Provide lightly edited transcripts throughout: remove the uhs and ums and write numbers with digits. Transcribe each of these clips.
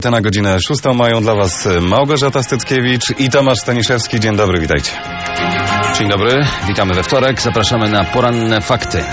Te na godzinę 6 mają dla Was Małgorzata Styckiewicz i Tomasz Staniszewski. Dzień dobry, witajcie. Dzień dobry, witamy we wtorek. Zapraszamy na poranne fakty.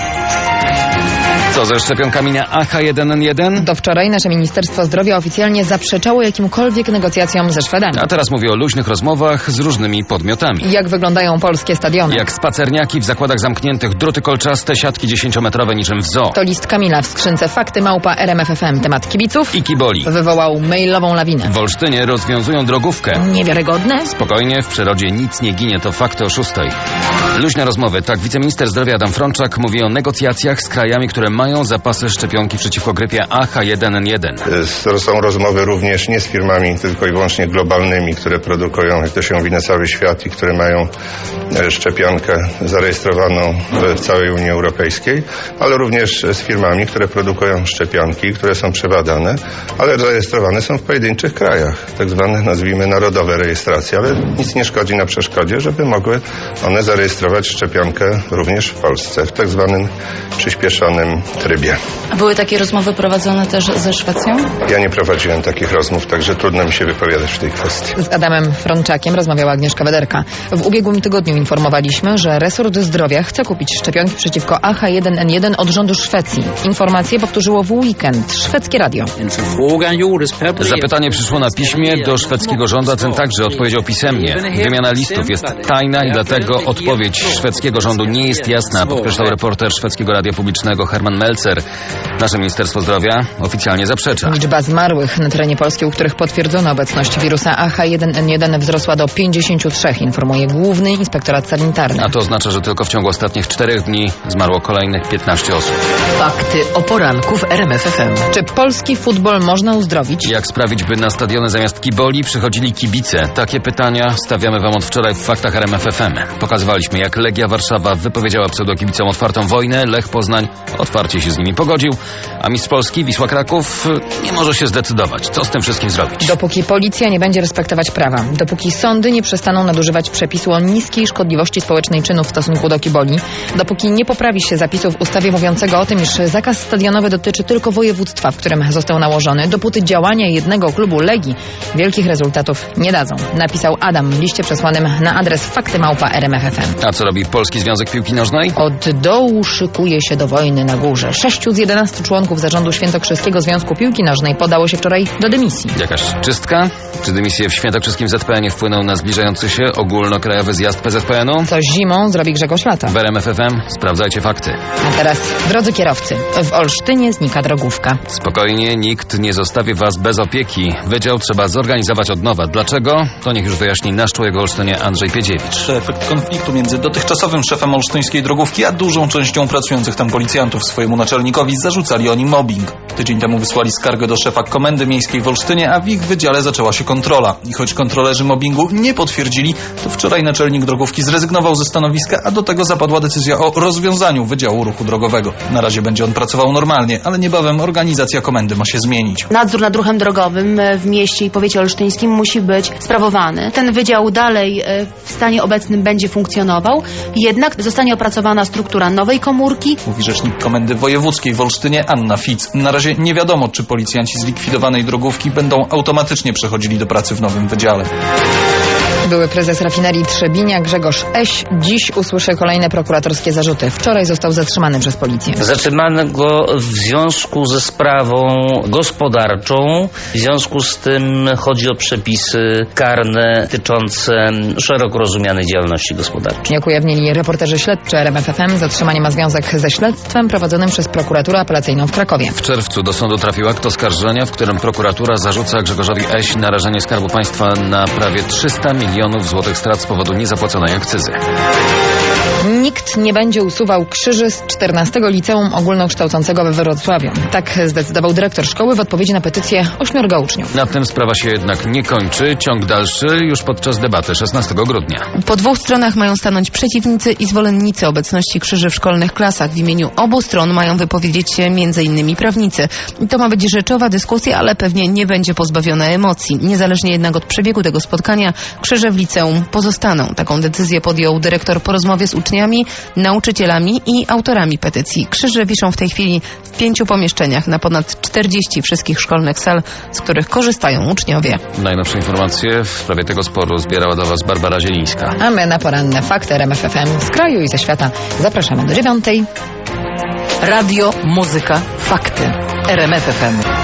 Co ze szczepionkami na AH1N1? Do wczoraj nasze Ministerstwo Zdrowia oficjalnie zaprzeczało jakimkolwiek negocjacjom ze Szwedami. A teraz mówi o luźnych rozmowach z różnymi podmiotami. Jak wyglądają polskie stadiony? Jak spacerniaki w zakładach zamkniętych, druty kolczaste, siatki 10-metrowe niczym w zoo. To list Kamila w skrzynce fakty@RMFFM. Temat kibiców I kiboli. wywołał mailową lawinę. W Olsztynie rozwiązują drogówkę. Niewiarygodne? Spokojnie, w przyrodzie nic nie ginie, to fakty o 6. Luźne rozmowy. Tak, wiceminister zdrowia Adam Frączak mówi o negocjacjach z krajami, które mają zapasy szczepionki przeciwko grypie AH1N1. To są rozmowy również nie z firmami tylko i wyłącznie globalnymi, które produkują, jak to się mówi, na cały świat i które mają szczepionkę zarejestrowaną w całej Unii Europejskiej, ale również z firmami, które produkują szczepionki, które są przebadane, ale zarejestrowane są w pojedynczych krajach, tak zwane, nazwijmy, narodowe rejestracje, ale nic nie szkodzi na przeszkodzie, żeby mogły one zarejestrować szczepionkę również w Polsce, w tak zwanym przyspieszonym trybie. A były takie rozmowy prowadzone też ze Szwecją? Ja nie prowadziłem takich rozmów, także trudno mi się wypowiadać w tej kwestii. Z Adamem Frączakiem rozmawiała Agnieszka Wederka. W ubiegłym tygodniu informowaliśmy, że resort zdrowia chce kupić szczepionki przeciwko AH1N1 od rządu Szwecji. Informację powtórzyło w weekend szwedzkie radio. Zapytanie przyszło na piśmie do szwedzkiego rządu, a ten także odpowiedział pisemnie. Wymiana listów jest tajna i dlatego odpowiedź szwedzkiego rządu nie jest jasna, podkreślał reporter szwedzkiego radia publicznego Herman Melzer. Nasze Ministerstwo Zdrowia oficjalnie zaprzecza. Liczba zmarłych na terenie Polski, u których potwierdzono obecność wirusa AH1N1 wzrosła do 53, informuje Główny Inspektorat Sanitarny. A to oznacza, że tylko w ciągu ostatnich 4 dni zmarło kolejnych 15 osób. Fakty o poranku w RMF FM. Czy polski futbol można uzdrowić? Jak sprawić, by na stadiony zamiast kiboli przychodzili kibice? Takie pytania stawiamy Wam od wczoraj w Faktach RMF FM. Pokazywaliśmy, jak Legia Warszawa wypowiedziała pseudokibicom otwartą wojnę, Lech Poznań otwarcie się z nimi pogodził, a mistrz Polski Wisła Kraków nie może się zdecydować. Co z tym wszystkim zrobić? Dopóki policja nie będzie respektować prawa, dopóki sądy nie przestaną nadużywać przepisu o niskiej szkodliwości społecznej czynów w stosunku do kiboli, dopóki nie poprawi się zapisów w ustawie mówiącego o tym, iż zakaz stadionowy dotyczy tylko województwa, w którym został nałożony, dopóty działania jednego klubu Legii wielkich rezultatów nie dadzą. Napisał Adam w liście przesłanym na adres fakty@RMFFM. A co robi Polski Związek Piłki Nożnej? Od dołu szykuje się do wojny na górze. 6 z 11 członków zarządu Świętokrzyskiego Związku Piłki Nożnej podało się wczoraj do dymisji. Jakaś czystka? Czy dymisje w Świętokrzyskim ZPN-ie wpłyną na zbliżający się ogólnokrajowy zjazd PZPN-u? Co zimą zrobi Grzegorz Lata. W RMF FM sprawdzajcie fakty. A teraz, drodzy kierowcy, w Olsztynie znika drogówka. Spokojnie, nikt nie zostawi Was bez opieki. Wydział trzeba zorganizować od nowa. Dlaczego? To niech już wyjaśni nasz człowiek w Olsztynie Andrzej Piedziewicz. Efekt konfliktu między dotychczasowym szefem olsztyńskiej drogówki a dużą częścią pracujących tam policjantów. Swojemu naczelnikowi zarzucali oni mobbing. Tydzień temu wysłali skargę do szefa Komendy Miejskiej w Olsztynie, a w ich wydziale zaczęła się kontrola. I choć kontrolerzy mobbingu nie potwierdzili, to wczoraj naczelnik drogówki zrezygnował ze stanowiska, a do tego zapadła decyzja o rozwiązaniu Wydziału Ruchu Drogowego. Na razie będzie on pracował normalnie, ale niebawem organizacja komendy ma się zmienić. Nadzór nad ruchem drogowym w mieście i powiecie olsztyńskim musi być sprawowany. Ten wydział dalej w stanie obecnym będzie funkcjonował, jednak zostanie opracowana struktura nowej komórki. Mówi rzecznik Komendy Wojewódzkiej w Olsztynie Anna Fitz. Na razie nie wiadomo, czy policjanci zlikwidowanej drogówki będą automatycznie przechodzili do pracy w nowym wydziale. Były prezes rafinerii Trzebinia Grzegorz Eś dziś usłyszy kolejne prokuratorskie zarzuty. Wczoraj został zatrzymany przez policję. Zatrzymano go w związku ze sprawą gospodarczą. W związku z tym chodzi o przepisy karne dotyczące szeroko rozumianej działalności gospodarczej. Jak ujawnili reporterzy śledczy RMF FM, zatrzymanie ma związek ze śledztwem prowadzonym przez prokuraturę apelacyjną w Krakowie. W czerwcu do sądu trafił akt oskarżenia, w którym prokuratura zarzuca Grzegorzowi Eś narażenie Skarbu Państwa na prawie 300 milionów złotych strat z powodu niezapłaconej akcyzy. Nikt nie będzie usuwał krzyży z 14 Liceum Ogólnokształcącego we Wrocławiu. Tak zdecydował dyrektor szkoły w odpowiedzi na petycję 8 uczniów. Na tym sprawa się jednak nie kończy. Ciąg dalszy już podczas debaty 16 grudnia. Po dwóch stronach mają stanąć przeciwnicy i zwolennicy obecności krzyży w szkolnych klasach. W imieniu obu stron mają wypowiedzieć się m.in. prawnicy. To ma być rzeczowa dyskusja, ale pewnie nie będzie pozbawiona emocji. Niezależnie jednak od przebiegu tego spotkania, krzyże w liceum pozostaną. Taką decyzję podjął dyrektor po rozmowie z uczniami, nauczycielami i autorami petycji. Krzyże wiszą w tej chwili w 5 pomieszczeniach na ponad 40 wszystkich szkolnych sal, z których korzystają uczniowie. Najnowsze informacje w sprawie tego sporu zbierała dla Was Barbara Zielińska. A my na poranne fakty RMF FM z kraju i ze świata zapraszamy do 9:00. Radio, muzyka, fakty. RMF FM.